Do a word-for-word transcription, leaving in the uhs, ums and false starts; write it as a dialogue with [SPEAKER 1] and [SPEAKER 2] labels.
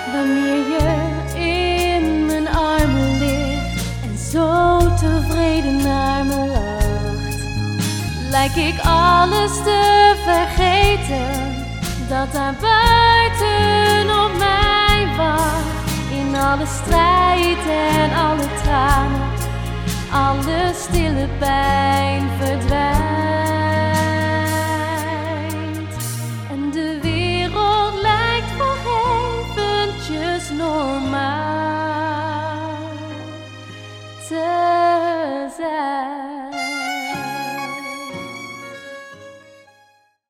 [SPEAKER 1] Wanneer je in mijn armen ligt en zo tevreden naar me lacht, lijk ik alles te vergeten dat daar buiten op mij wacht. In alle strijd en alle tranen, alle stille pijn verdwijnt. En de wereld lijkt voor eventjes normaal.